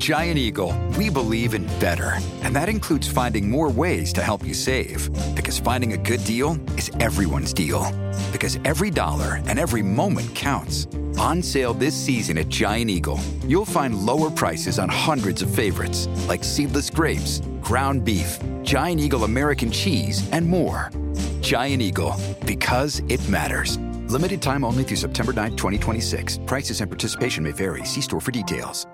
Giant Eagle, we believe in better. And that includes finding more ways to help you save. Because finding a good deal is everyone's deal. Because every dollar and every moment counts. On sale this season at Giant Eagle, you'll find lower prices on hundreds of favorites, like seedless grapes, ground beef, Giant Eagle American cheese, and more. Giant Eagle, because it matters. Limited time only through September 9th, 2026. Prices and participation may vary. See store for details.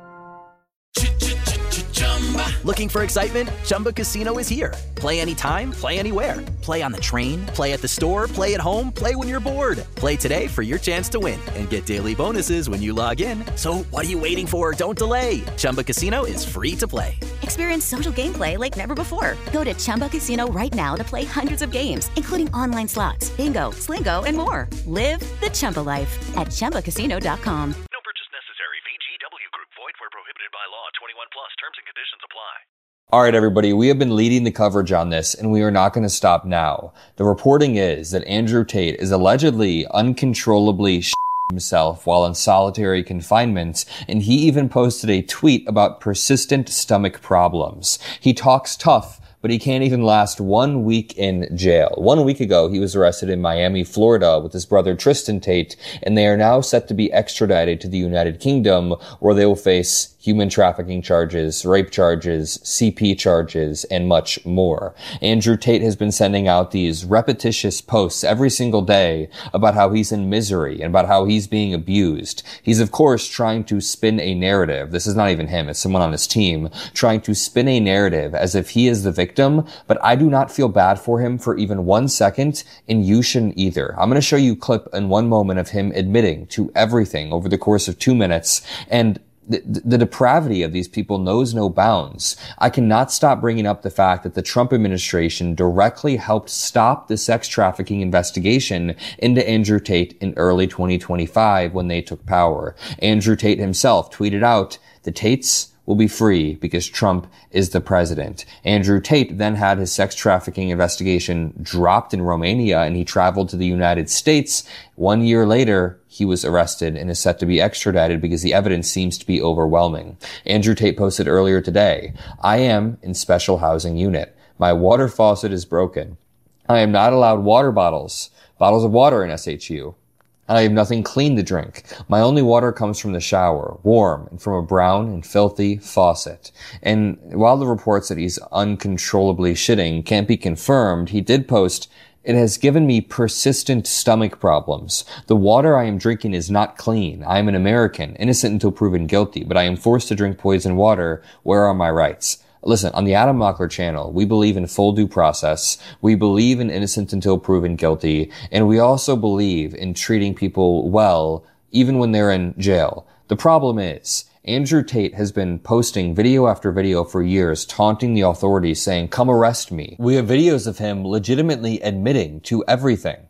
Looking for excitement? Chumba Casino is here. Play anytime, play anywhere. Play on the train, play at the store, play at home, play when you're bored. Play today for your chance to win and get daily bonuses when you log in. So what are you waiting for? Don't delay. Chumba Casino is free to play. Experience social gameplay like never before. Go to Chumba Casino right now to play hundreds of games, including online slots, bingo, Slingo, and more. Live the Chumba life at ChumbaCasino.com. No purchase necessary. VGW Group. Void where prohibited by law. 21 plus. Terms and conditions apply. All right, everybody, we have been leading the coverage on this, and we are not going to stop now. The reporting is that Andrew Tate is allegedly uncontrollably himself while in solitary confinement, and he even posted a tweet about persistent stomach problems. He talks tough, but he can't even last 1 week in jail. 1 week ago, he was arrested in Miami, Florida with his brother Tristan Tate, and they are now set to be extradited to the United Kingdom, where they will face human trafficking charges, rape charges, CP charges, and much more. Andrew Tate has been sending out these repetitious posts every single day about how he's in misery and about how he's being abused. He's, of course, trying to spin a narrative. This is not even him, it's someone on his team, trying to spin a narrative as if he is the victim, but I do not feel bad for him for even 1 second, and you shouldn't either. I'm going to show you a clip in one moment of him admitting to everything over the course of 2 minutes, and the depravity of these people knows no bounds. I cannot stop bringing up the fact that the Trump administration directly helped stop the sex trafficking investigation into Andrew Tate in early 2025 when they took power. Andrew Tate himself tweeted out, "The Tates will be free because Trump is the president." Andrew Tate then had his sex trafficking investigation dropped in Romania, and he traveled to the United States. 1 year later, he was arrested and is set to be extradited because the evidence seems to be overwhelming. Andrew Tate posted earlier today, "I am in special housing unit. My water faucet is broken. I am not allowed bottles of water in SHU. I have nothing clean to drink. My only water comes from the shower, warm, and from a brown and filthy faucet." And while the reports that he's uncontrollably shitting can't be confirmed, he did post, "It has given me persistent stomach problems. The water I am drinking is not clean. I am an American, innocent until proven guilty, but I am forced to drink poison water. Where are my rights?" Listen, on the Adam Mockler channel, we believe in full due process. We believe in innocent until proven guilty. And we also believe in treating people well, even when they're in jail. The problem is, Andrew Tate has been posting video after video for years, taunting the authorities, saying, "Come arrest me." We have videos of him legitimately admitting to everything.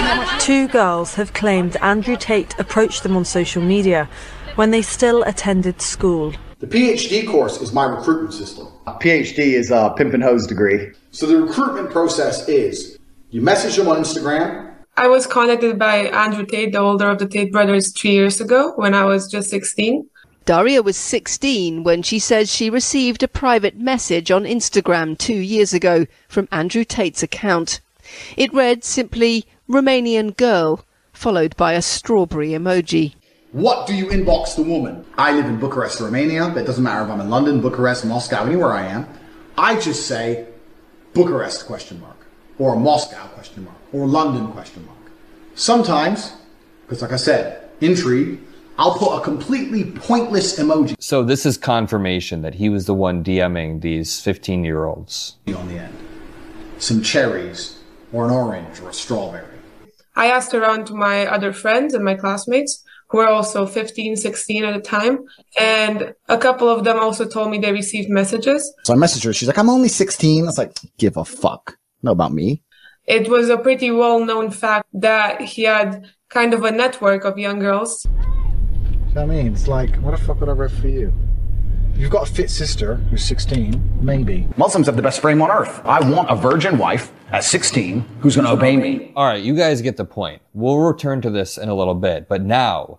2 girls have claimed Andrew Tate approached them on social media when they still attended school. The PhD course is my recruitment system. A PhD is a pimp and hose degree. So the recruitment process is, you message them on Instagram. I was contacted by Andrew Tate, the older of the Tate brothers, 3 years ago when I was just 16. Daria was 16 when she says she received a private message on Instagram 2 years ago from Andrew Tate's account. It read simply, "Romanian girl," followed by a strawberry emoji. What do you inbox the woman? I live in Bucharest, Romania. It doesn't matter if I'm in London, Bucharest, Moscow, anywhere I am. I just say Bucharest ? Or Moscow ? Or London ? Sometimes, because like I said, intrigue, I'll put a completely pointless emoji. So this is confirmation that he was the one DMing these 15-year-olds. On the end. Some cherries, or an orange, or a strawberry. I asked around to my other friends and my classmates, who were also 15, 16 at the time. And a couple of them also told me they received messages. So I messaged her. She's like, "I'm only 16. I was like, "Give a fuck. Know about me." It was a pretty well-known fact that he had kind of a network of young girls. You know what I mean? It's like, what the fuck would I write for you? You've got a fit sister who's 16, maybe. Muslims have the best frame on earth. I want a virgin wife at 16 who's going to obey me. All right, you guys get the point. We'll return to this in a little bit, but now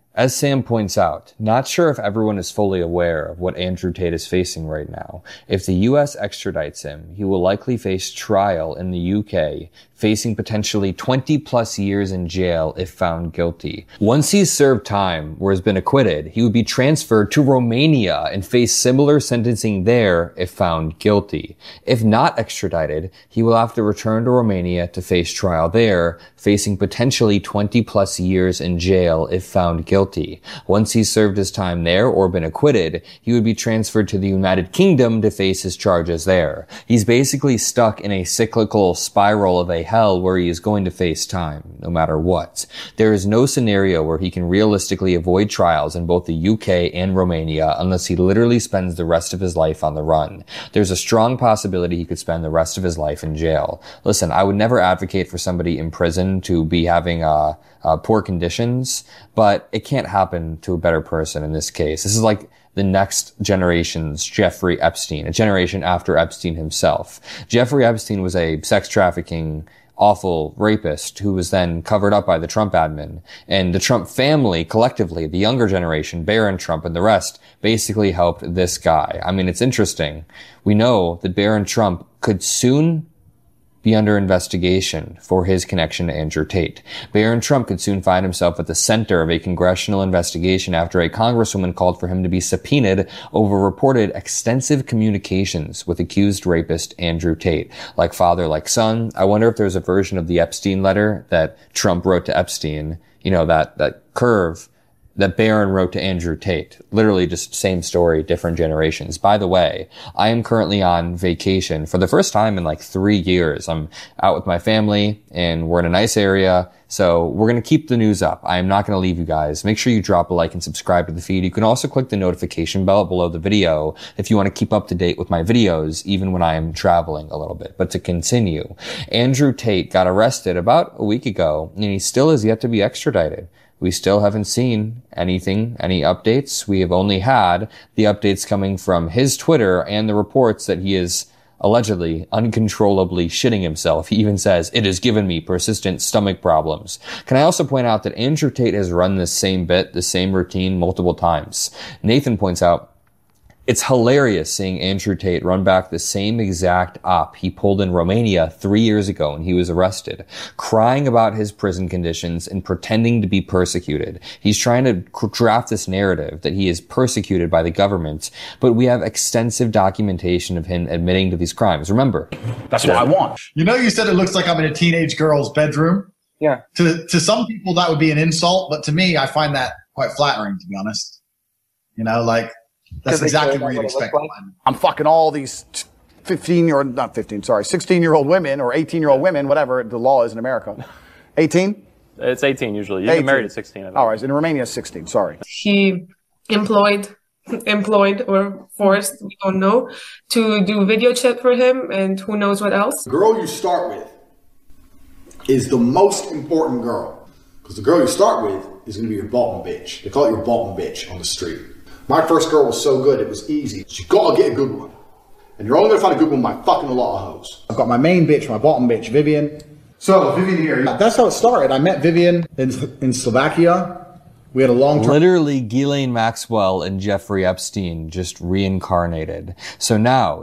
As Sam points out, not sure if everyone is fully aware of what Andrew Tate is facing right now. If the U.S. extradites him, he will likely face trial in the U.K., facing potentially 20 plus years in jail if found guilty. Once he's served time or has been acquitted, he would be transferred to Romania and face similar sentencing there if found guilty. If not extradited, he will have to return to Romania to face trial there, facing potentially 20 plus years in jail if found guilty. Once he's served his time there or been acquitted, he would be transferred to the United Kingdom to face his charges there. He's basically stuck in a cyclical spiral of a hell where he is going to face time, no matter what. There is no scenario where he can realistically avoid trials in both the UK and Romania unless he literally spends the rest of his life on the run. There's a strong possibility he could spend the rest of his life in jail. Listen, I would never advocate for somebody in prison to be having poor conditions, but it can't happen to a better person in this case. This is like the next generation's Jeffrey Epstein, a generation after Epstein himself. Jeffrey Epstein was a sex trafficking awful rapist who was then covered up by the Trump admin. And the Trump family, collectively, the younger generation, Barron Trump and the rest, basically helped this guy. I mean, it's interesting. We know that Barron Trump could soon be under investigation for his connection to Andrew Tate. Barron Trump could soon find himself at the center of a congressional investigation after a congresswoman called for him to be subpoenaed over reported extensive communications with accused rapist Andrew Tate. Like father, like son. I wonder if there's a version of the Epstein letter that Trump wrote to Epstein, you know, that curve that Barron wrote to Andrew Tate. Literally just same story, different generations. By the way, I am currently on vacation for the first time in like 3 years. I'm out with my family and we're in a nice area. So we're going to keep the news up. I am not going to leave you guys. Make sure you drop a like and subscribe to the feed. You can also click the notification bell below the video if you want to keep up to date with my videos, even when I am traveling a little bit. But to continue, Andrew Tate got arrested about a week ago and he still is yet to be extradited. We still haven't seen anything, any updates. We have only had the updates coming from his Twitter and the reports that he is allegedly uncontrollably shitting himself. He even says, "It has given me persistent stomach problems." Can I also point out that Andrew Tate has run this same bit, the same routine multiple times? Nathan points out, it's hilarious seeing Andrew Tate run back the same exact op he pulled in Romania 3 years ago when he was arrested, crying about his prison conditions and pretending to be persecuted. He's trying to draft this narrative that he is persecuted by the government, but we have extensive documentation of him admitting to these crimes. Remember, that's what I want. You know, you said it looks like I'm in a teenage girl's bedroom. Yeah. To some people, that would be an insult, but to me, I find that quite flattering, to be honest. You know, like, that's exactly what you'd expect. Like? I'm fucking all these 16-year-old women or 18-year-old women, whatever the law is in America. 18? It's 18 usually. You get married at 16. All right, in Romania it's 16, sorry. He employed or forced, we don't know, to do video chat for him and who knows what else. The girl you start with is the most important girl. Because the girl you start with is going to be your bottom bitch. They call it your bottom bitch on the street. My first girl was so good, it was easy. You gotta get a good one. And you're only gonna find a good one by fucking a lot of hoes. I've got my main bitch, my bottom bitch, Vivian. So, Vivian here. That's how it started. I met Vivian in Slovakia. We had a long time. Literally, Ghislaine Maxwell and Jeffrey Epstein just reincarnated. So now,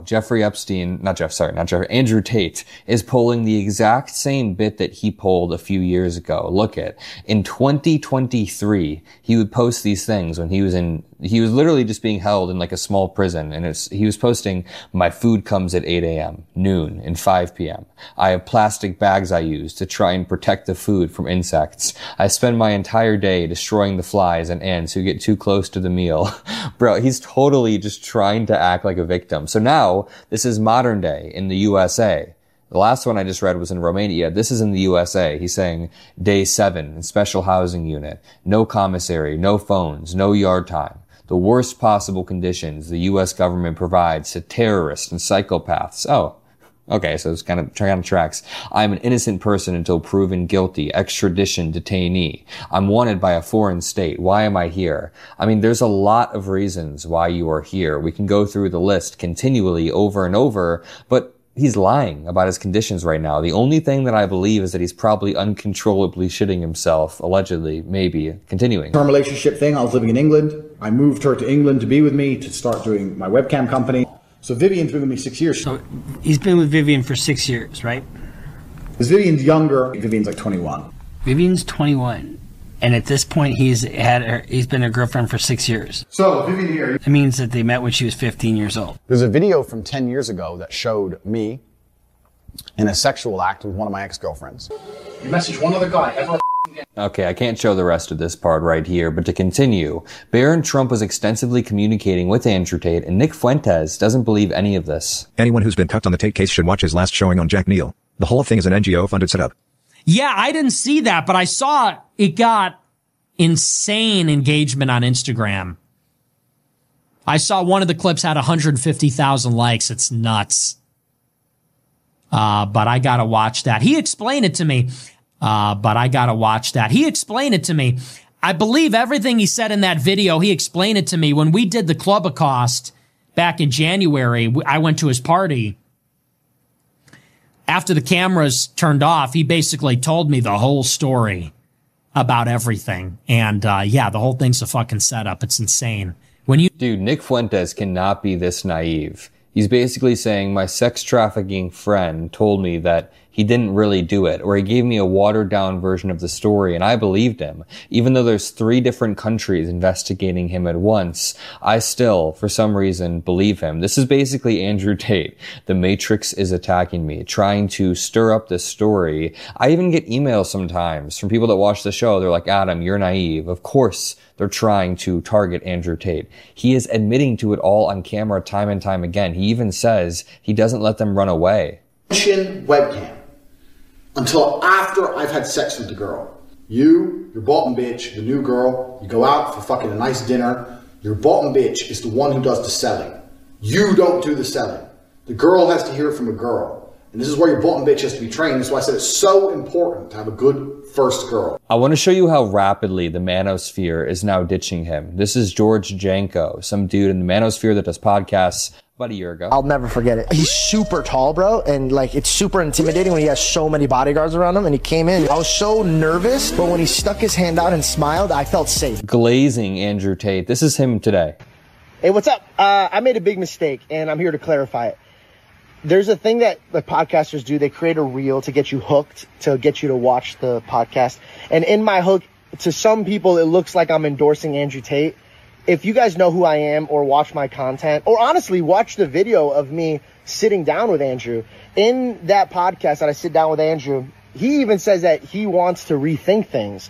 Andrew Tate is pulling the exact same bit that he pulled a few years ago. Look at, in 2023, he would post these things when he was literally just being held in like a small prison, and he was posting, "My food comes at 8 a.m., noon, and 5 p.m. I have plastic bags I use to try and protect the food from insects. I spend my entire day destroying the flies and ants who get too close to the meal." Bro, he's totally just trying to act like a victim. So now, this is modern day in the USA. The last one I just read was in Romania. This is in the USA. He's saying, day 7 in special housing unit. No commissary, no phones, no yard time. The worst possible conditions the U.S. government provides to terrorists and psychopaths. Oh, okay, so it's kind of tracks. I'm an innocent person until proven guilty. Extradition detainee. I'm wanted by a foreign state. Why am I here? I mean, there's a lot of reasons why you are here. We can go through the list continually over and over, but He's lying about his conditions right now. The only thing that I believe is that he's probably uncontrollably shitting himself, allegedly, maybe. Continuing. Term relationship thing, I was living in England. I moved her to England to be with me, to start doing my webcam company. So Vivian's been with me 6 years. So he's been with Vivian for 6 years, right? Because Vivian's younger. Vivian's like 21. Vivian's 21. And at this point, he's been a girlfriend for 6 years. So, Vivian here. It means that they met when she was 15 years old. There's a video from 10 years ago that showed me in a sexual act with one of my ex-girlfriends. You messaged one other guy ever. Okay, I can't show the rest of this part right here, but to continue, Barron Trump was extensively communicating with Andrew Tate, and Nick Fuentes doesn't believe any of this. Anyone who's been cucked on the Tate case should watch his last showing on Jack Neal. The whole thing is an NGO-funded setup. Yeah, I didn't see that, but I saw it got insane engagement on Instagram. I saw one of the clips had 150,000 likes. It's nuts. But I gotta watch that. He explained it to me. I believe everything he said in that video. He explained it to me. When we did the Club Accost back in January, I went to his party. After the cameras turned off, he basically told me the whole story about everything. And, the whole thing's a fucking setup. It's insane. Dude, Nick Fuentes cannot be this naive. He's basically saying my sex trafficking friend told me that he didn't really do it, or he gave me a watered down version of the story, and I believed him. Even though there's 3 different countries investigating him at once, I still, for some reason, believe him. This is basically Andrew Tate. The Matrix is attacking me, trying to stir up this story. I even get emails sometimes from people that watch the show. They're like, Adam, you're naive. Of course they're trying to target Andrew Tate. He is admitting to it all on camera time and time again. He even says he doesn't let them run away. Webcam. Until after I've had sex with the girl. Your bottom bitch, the new girl, you go out for fucking a nice dinner. Your bottom bitch is the one who does the selling. You don't do the selling. The girl has to hear it from a girl. And this is where your bottom bitch has to be trained. That's why I said it's so important to have a good first girl. I want to show you how rapidly the manosphere is now ditching him. This is George Janko, some dude in the manosphere that does podcasts. About a year ago. I'll never forget it. He's super tall, bro, and like it's super intimidating when he has so many bodyguards around him. And he came in, I was so nervous, but when he stuck his hand out and smiled, I felt safe. Glazing Andrew Tate. This is him today. Hey, what's up? I made a big mistake, and I'm here to clarify it. There's a thing that the podcasters do. They create a reel to get you hooked, to get you to watch the podcast. And in my hook, to some people, it looks like I'm endorsing Andrew Tate. If you guys know who I am or watch my content, or honestly watch the video of me sitting down with Andrew, in that podcast that I sit down with Andrew, he even says that he wants to rethink things.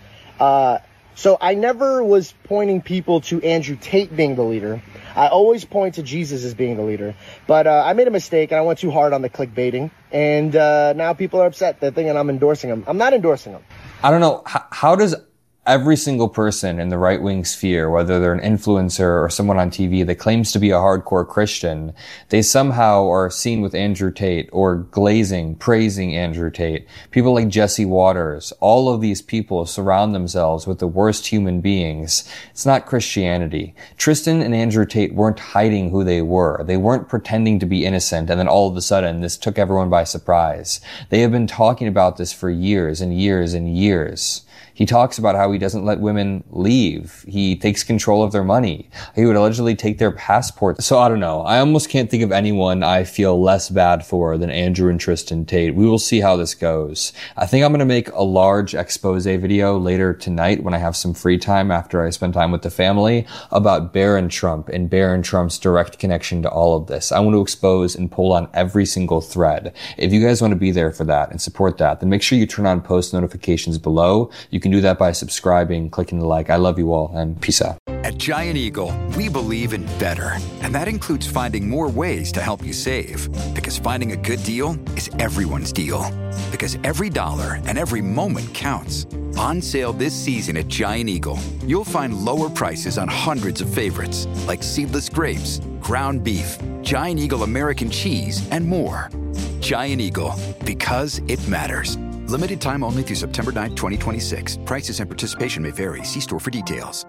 So I never was pointing people to Andrew Tate being the leader. I always point to Jesus as being the leader. But I made a mistake and I went too hard on the clickbaiting. And now people are upset. They're thinking I'm endorsing him. I'm not endorsing him. I don't know. How does every single person in the right-wing sphere, whether they're an influencer or someone on TV that claims to be a hardcore Christian, they somehow are seen with Andrew Tate or praising Andrew Tate. People like Jesse Waters, all of these people surround themselves with the worst human beings. It's not Christianity. Tristan and Andrew Tate weren't hiding who they were. They weren't pretending to be innocent, and then all of a sudden this took everyone by surprise. They have been talking about this for years and years and years. He talks about how he doesn't let women leave. He takes control of their money. He would allegedly take their passports. So I don't know. I almost can't think of anyone I feel less bad for than Andrew and Tristan Tate. We will see how this goes. I think I'm going to make a large expose video later tonight when I have some free time after I spend time with the family about Barron Trump and Barron Trump's direct connection to all of this. I want to expose and pull on every single thread. If you guys want to be there for that and support that, then make sure you turn on post notifications below. You can do that by subscribing, clicking the like. I love you all, and peace out. At Giant Eagle, we believe in better. And that includes finding more ways to help you save. Because finding a good deal is everyone's deal. Because every dollar and every moment counts. On sale this season at Giant Eagle, you'll find lower prices on hundreds of favorites, like seedless grapes, ground beef, Giant Eagle American cheese, and more. Giant Eagle, because it matters. Limited time only through September 9, 2026. Prices and participation may vary. See store for details.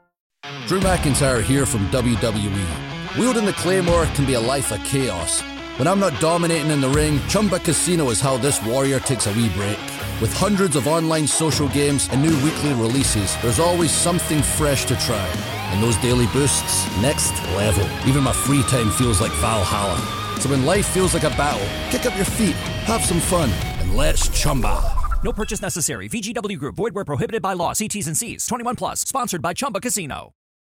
Drew McIntyre here from WWE. Wielding the Claymore can be a life of chaos. When I'm not dominating in the ring, Chumba Casino is how this warrior takes a wee break. With hundreds of online social games and new weekly releases, there's always something fresh to try. And those daily boosts, next level. Even my free time feels like Valhalla. So when life feels like a battle, kick up your feet, have some fun, and let's Chumba. No purchase necessary. VGW Group. Void where prohibited by law. See T's and C's. 21 plus. Sponsored by Chumba Casino.